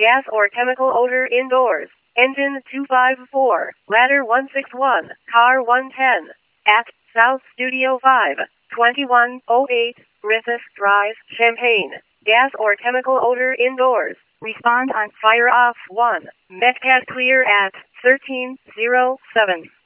gas or chemical odor indoors. Engine 254, ladder 161, car 110. At South Studio 5, 2108, Griffith Drive, Champaign. Gas or chemical odor indoors. Respond on fire off 1. Metcalf clear at 1307.